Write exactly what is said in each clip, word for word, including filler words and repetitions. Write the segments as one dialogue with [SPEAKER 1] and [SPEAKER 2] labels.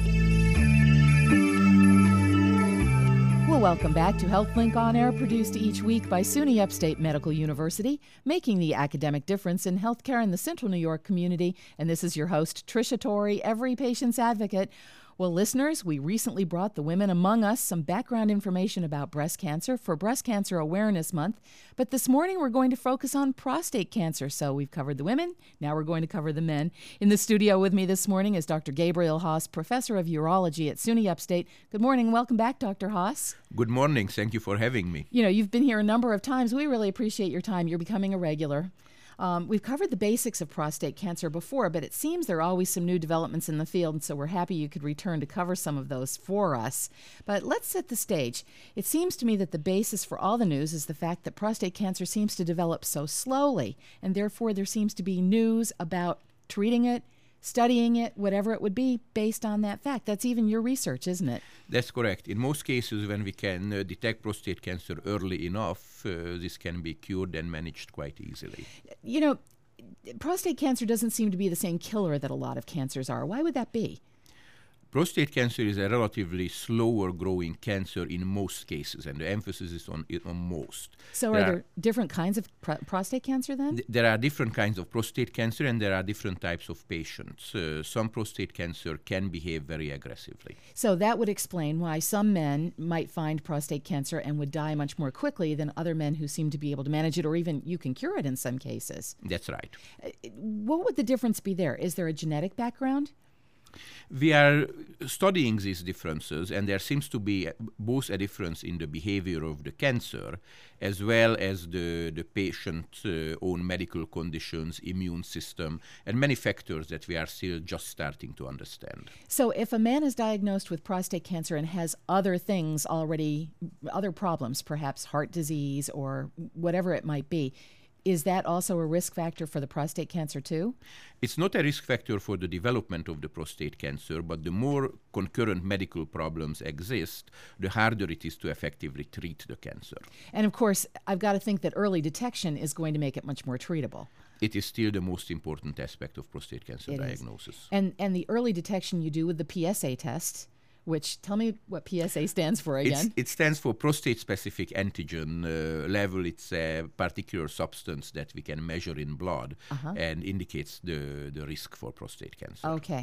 [SPEAKER 1] Well, welcome back to HealthLink On Air, produced each week by SUNY Upstate Medical University, making the academic difference in healthcare in the Central New York community. And this is your host, Tricia Torrey, every patient's advocate. Well, listeners, we recently brought the women among us some background information about breast cancer for Breast Cancer Awareness Month. But this morning, we're going to focus on prostate cancer. So we've covered the women. Now we're going to cover the men. In the studio with me this morning is Doctor Gabriel Haas, professor of urology at SUNY Upstate. Good morning. Welcome back, Doctor Haas.
[SPEAKER 2] Good morning. Thank you for having me.
[SPEAKER 1] You know, you've been here a number of times. We really appreciate your time. You're becoming a regular. Um, we've covered the basics of prostate cancer before, but it seems there are always some new developments in the field, and so we're happy you could return to cover some of those for us. But let's set the stage. It seems to me that the basis for all the news is the fact that prostate cancer seems to develop so slowly, and therefore there seems to be news about treating it, studying it, whatever it would be, based on that fact. That's even your research, isn't it?
[SPEAKER 2] That's correct. In most cases, when we can uh, detect prostate cancer early enough, uh, this can be cured and managed quite easily.
[SPEAKER 1] You know, prostate cancer doesn't seem to be the same killer that a lot of cancers are. Why would that be?
[SPEAKER 2] Prostate cancer is a relatively slower growing cancer in most cases, and the emphasis is on, on most.
[SPEAKER 1] So
[SPEAKER 2] there
[SPEAKER 1] are there
[SPEAKER 2] are,
[SPEAKER 1] different kinds of pr- prostate cancer then?
[SPEAKER 2] Th- there are different kinds of prostate cancer, and there are different types of patients. Uh, some prostate cancer can behave very aggressively.
[SPEAKER 1] So that would explain why some men might find prostate cancer and would die much more quickly than other men who seem to be able to manage it, or even you can cure it in some cases.
[SPEAKER 2] That's right.
[SPEAKER 1] Uh, what would the difference be there? Is there a genetic background?
[SPEAKER 2] We are studying these differences, and there seems to be both a difference in the behavior of the cancer as well as the, the patient's uh, own medical conditions, immune system, and many factors that we are still just starting to understand.
[SPEAKER 1] So if a man is diagnosed with prostate cancer and has other things already, other problems, perhaps heart disease or whatever it might be, is that also a risk factor for the prostate cancer too?
[SPEAKER 2] It's not a risk factor for the development of the prostate cancer, but the more concurrent medical problems exist, the harder it is to effectively treat the cancer.
[SPEAKER 1] And of course, I've got to think that early detection is going to make it much more treatable.
[SPEAKER 2] It is still the most important aspect of prostate cancer
[SPEAKER 1] It
[SPEAKER 2] diagnosis.
[SPEAKER 1] Is. And and the early detection you do with the P S A test, which, tell me what P S A stands for again.
[SPEAKER 2] It's, it stands for prostate-specific antigen uh, level. It's a particular substance that we can measure in blood uh-huh. and indicates the, the risk for prostate cancer.
[SPEAKER 1] Okay.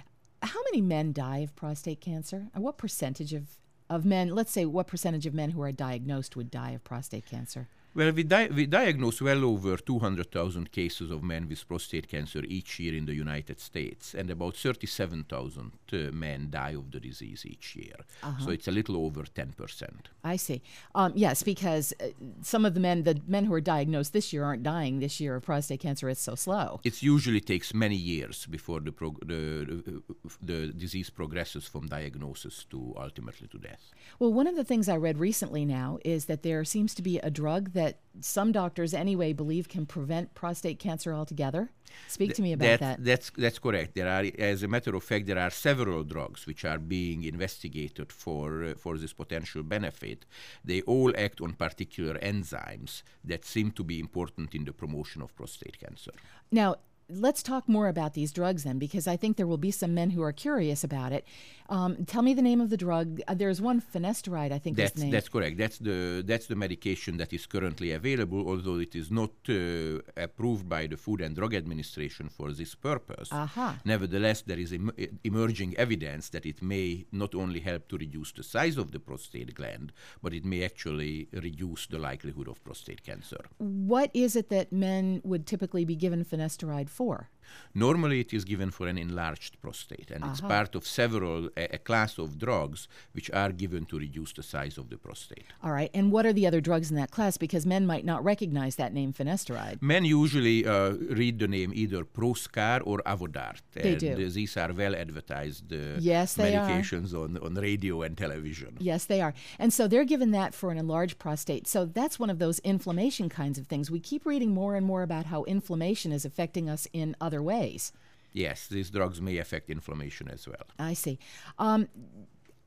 [SPEAKER 1] How many men die of prostate cancer? And what percentage of, of men, let's say what percentage of men who are diagnosed would die of prostate cancer?
[SPEAKER 2] Well, we, di- we diagnose well over two hundred thousand cases of men with prostate cancer each year in the United States, and about thirty-seven thousand uh, men die of the disease each year. Uh-huh. So it's a little over ten percent.
[SPEAKER 1] I see. Um, yes, because uh, some of the men, the men who are diagnosed this year aren't dying this year of prostate cancer. It's so slow.
[SPEAKER 2] It usually takes many years before the, prog- the, the, the disease progresses from diagnosis to ultimately to death.
[SPEAKER 1] Well, one of the things I read recently now is that there seems to be a drug that that some doctors anyway believe can prevent prostate cancer altogether. Speak to me about
[SPEAKER 2] that,
[SPEAKER 1] that.
[SPEAKER 2] That's that's correct. There are, as a matter of fact, there are several drugs which are being investigated for uh, for this potential benefit. They all act on particular enzymes that seem to be important in the promotion of prostate cancer.
[SPEAKER 1] Now, let's talk more about these drugs then, because I think there will be some men who are curious about it. Um, tell me the name of the drug. Uh, there's one finasteride, I think
[SPEAKER 2] that's,
[SPEAKER 1] is the name.
[SPEAKER 2] That's correct. That's the that's the medication that is currently available, although it is not uh, approved by the Food and Drug Administration for this purpose.
[SPEAKER 1] Uh-huh.
[SPEAKER 2] Nevertheless, there is em- emerging evidence that it may not only help to reduce the size of the prostate gland, but it may actually reduce the likelihood of prostate cancer.
[SPEAKER 1] What is it that men would typically be given finasteride for?
[SPEAKER 2] Normally, it is given for an enlarged prostate, and uh-huh. it's part of several, a, a class of drugs which are given to reduce the size of the prostate.
[SPEAKER 1] All right, and what are the other drugs in that class? Because men might not recognize that name, finasteride.
[SPEAKER 2] Men usually uh, read the name either Proscar or Avodart.
[SPEAKER 1] They
[SPEAKER 2] and
[SPEAKER 1] do.
[SPEAKER 2] Uh, these are well-advertised uh,
[SPEAKER 1] yes, they
[SPEAKER 2] medications
[SPEAKER 1] are.
[SPEAKER 2] on, on radio and television.
[SPEAKER 1] Yes, they are. And so they're given that for an enlarged prostate. So that's one of those inflammation kinds of things. We keep reading more and more about how inflammation is affecting us in other ways.
[SPEAKER 2] Yes, these drugs may affect inflammation as well.
[SPEAKER 1] I see. Um,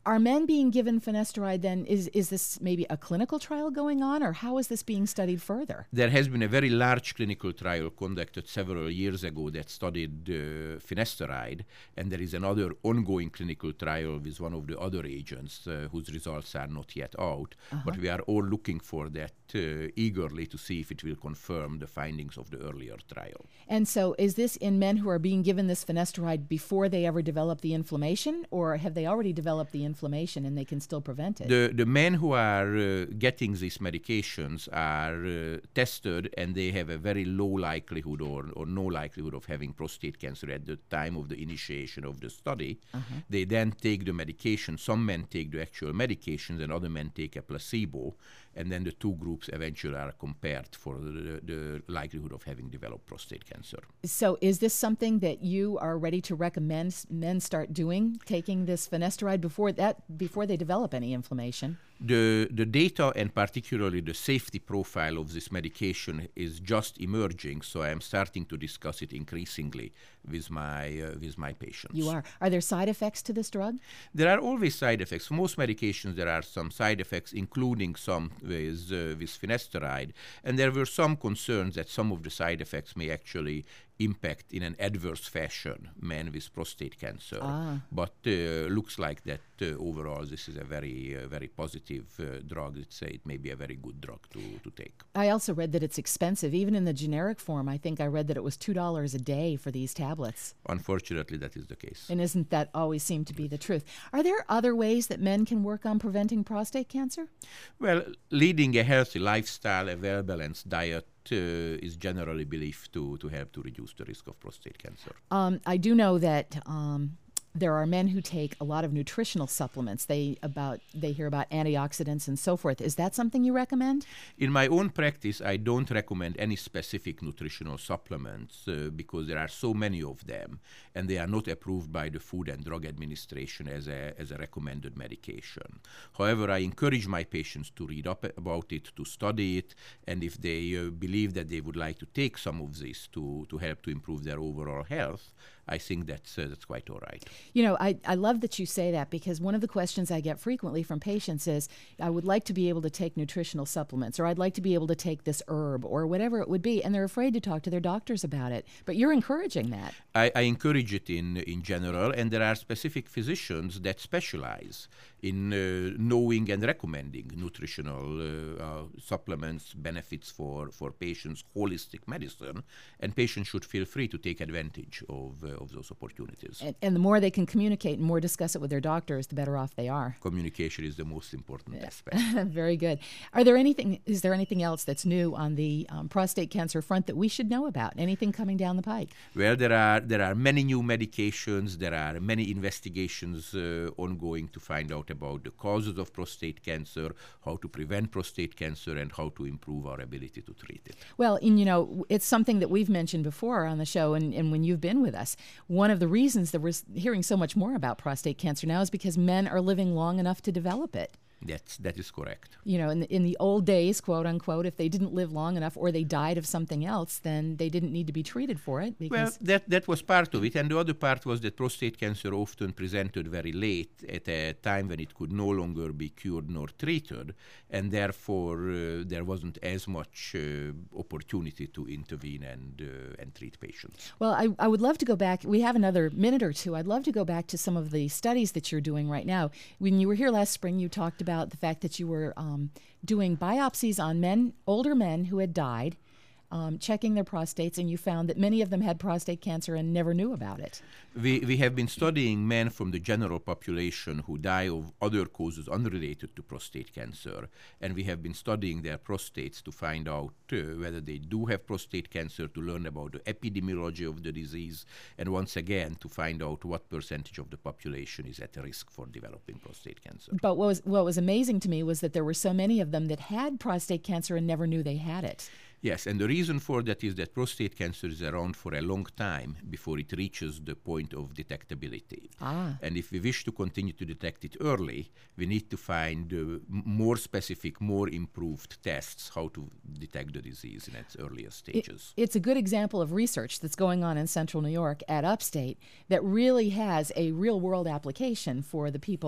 [SPEAKER 1] Are men being given finasteride then? Is, is this maybe a clinical trial going on, or how is this being studied further?
[SPEAKER 2] There has been a very large clinical trial conducted several years ago that studied uh, finasteride, and there is another ongoing clinical trial with one of the other agents uh, whose results are not yet out. Uh-huh. But we are all looking for that uh, eagerly to see if it will confirm the findings of the earlier trial.
[SPEAKER 1] And so is this in men who are being given this finasteride before they ever develop the inflammation, or have they already developed the inflammation and they can still prevent it?
[SPEAKER 2] The, the men who are uh, getting these medications are uh, tested, and they have a very low likelihood or, or no likelihood of having prostate cancer at the time of the initiation of the study. Uh-huh. They then take the medication. Some men take the actual medications and other men take a placebo, and then the two groups eventually are compared for the, the likelihood of having developed prostate cancer.
[SPEAKER 1] So is this something that you are ready to recommend men start doing, taking this finasteride before that, before they develop any inflammation?
[SPEAKER 2] The, the data and particularly the safety profile of this medication is just emerging, so I am starting to discuss it increasingly with my uh, with my patients.
[SPEAKER 1] You are. Are there side effects to this drug?
[SPEAKER 2] There are always side effects. For most medications, there are some side effects, including some with, uh, with finasteride, and there were some concerns that some of the side effects may actually impact in an adverse fashion men with prostate cancer. Ah. But uh, looks like that uh, overall this is a very, uh, very positive uh, drug. Let's say it may be a very good drug to, to take.
[SPEAKER 1] I also read that it's expensive. Even in the generic form, I think I read that it was two dollars a day for these tablets.
[SPEAKER 2] Unfortunately, that is the case.
[SPEAKER 1] And isn't that always seemed to be the truth? Are there other ways that men can work on preventing prostate cancer?
[SPEAKER 2] Well, leading a healthy lifestyle, a well-balanced diet, Uh, is generally believed to, to help to reduce the risk of prostate cancer.
[SPEAKER 1] Um, I do know that um, there are men who take a lot of nutritional supplements. They about they hear about antioxidants and so forth. Is that something you recommend?
[SPEAKER 2] In my own practice, I don't recommend any specific nutritional supplements uh, because there are so many of them, and they are not approved by the Food and Drug Administration as a as a recommended medication. However, I encourage my patients to read up about it, to study it, and if they uh, believe that they would like to take some of this to, to help to improve their overall health, I think that's uh, that's quite all right.
[SPEAKER 1] You know, I, I love that you say that, because one of the questions I get frequently from patients is, I would like to be able to take nutritional supplements, or I'd like to be able to take this herb, or whatever it would be, and they're afraid to talk to their doctors about it. But you're encouraging that.
[SPEAKER 2] I, I encourage it in, in general, and there are specific physicians that specialize in uh, knowing and recommending nutritional uh, uh, supplements, benefits for, for patients, holistic medicine, and patients should feel free to take advantage of uh, of those opportunities.
[SPEAKER 1] And, and the more they can communicate and more discuss it with their doctors, the better off they are.
[SPEAKER 2] Communication is the most important
[SPEAKER 1] yeah.
[SPEAKER 2] aspect.
[SPEAKER 1] Very good. Are there anything? Is there anything else that's new on the um, prostate cancer front that we should know about? Anything coming down the pike?
[SPEAKER 2] Well, there are there are many new medications. There are many investigations uh, ongoing to find out about the causes of prostate cancer, how to prevent prostate cancer, and how to improve our ability to treat it.
[SPEAKER 1] Well, and you know, it's something that we've mentioned before on the show, and, and when you've been with us. One of the reasons that we're hearing so much more about prostate cancer now is because men are living long enough to develop it.
[SPEAKER 2] That's, that is correct.
[SPEAKER 1] You know, in the, in the old days, quote unquote, if they didn't live long enough or they died of something else, then they didn't need to be treated for it. Because
[SPEAKER 2] well, that, that was part of it. And the other part was that prostate cancer often presented very late at a time when it could no longer be cured nor treated. And therefore, uh, there wasn't as much uh, opportunity to intervene and, uh, and treat patients.
[SPEAKER 1] Well, I, I would love to go back. We have another minute or two. I'd love to go back to some of the studies that you're doing right now. When you were here last spring, you talked about the fact that you were um, doing biopsies on men, older men who had died, um, checking their prostates, and you found that many of them had prostate cancer and never knew about it.
[SPEAKER 2] We, we have been studying men from the general population who die of other causes unrelated to prostate cancer, and we have been studying their prostates to find out uh, whether they do have prostate cancer, to learn about the epidemiology of the disease, and once again to find out what percentage of the population is at risk for developing prostate cancer.
[SPEAKER 1] But what was, what was amazing to me was that there were so many of them that had prostate cancer and never knew they had it.
[SPEAKER 2] Yes, and the reason for that is that prostate cancer is around for a long time before it reaches the point of detectability. Ah. And if we wish to continue to detect it early, we need to find uh, more specific, more improved tests how to detect the disease in its earlier stages.
[SPEAKER 1] It, it's a good example of research that's going on in Central New York at Upstate that really has a real-world application for the people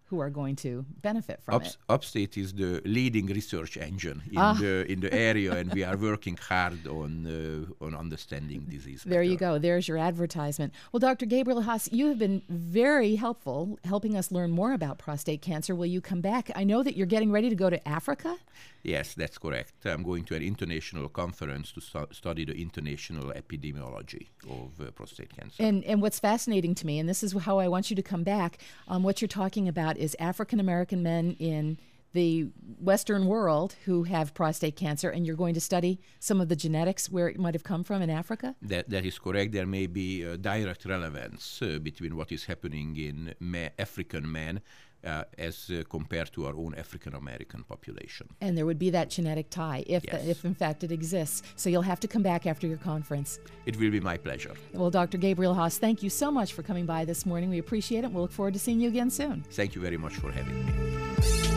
[SPEAKER 1] who are going to benefit from
[SPEAKER 2] Ups-
[SPEAKER 1] it.
[SPEAKER 2] Upstate is the leading research engine in
[SPEAKER 1] Ah.
[SPEAKER 2] the in the area, and we are working hard on uh, on understanding disease.
[SPEAKER 1] There you
[SPEAKER 2] better.
[SPEAKER 1] go. There's your advertisement. Well, Doctor Gabriel Haas, you have been very helpful helping us learn more about prostate cancer. Will you come back? I know that you're getting ready to go to Africa.
[SPEAKER 2] Yes, that's correct. I'm going to an international conference to stu- study the international epidemiology of uh, prostate cancer.
[SPEAKER 1] And and what's fascinating to me, and this is how I want you to come back, um, what you're talking about is African American men in the Western world who have prostate cancer, and you're going to study some of the genetics where it might have come from in Africa?
[SPEAKER 2] That that is correct. There may be a direct relevance uh, between what is happening in ma- African men uh, as uh, compared to our own African American population.
[SPEAKER 1] And there would be that genetic tie, if,
[SPEAKER 2] Yes.
[SPEAKER 1] the, if in fact it exists. So you'll have to come back after your conference.
[SPEAKER 2] It will be my pleasure.
[SPEAKER 1] Well, Doctor Gabriel Haas, thank you so much for coming by this morning. We appreciate it. We'll look forward to seeing you again soon.
[SPEAKER 2] Thank you very much for having me.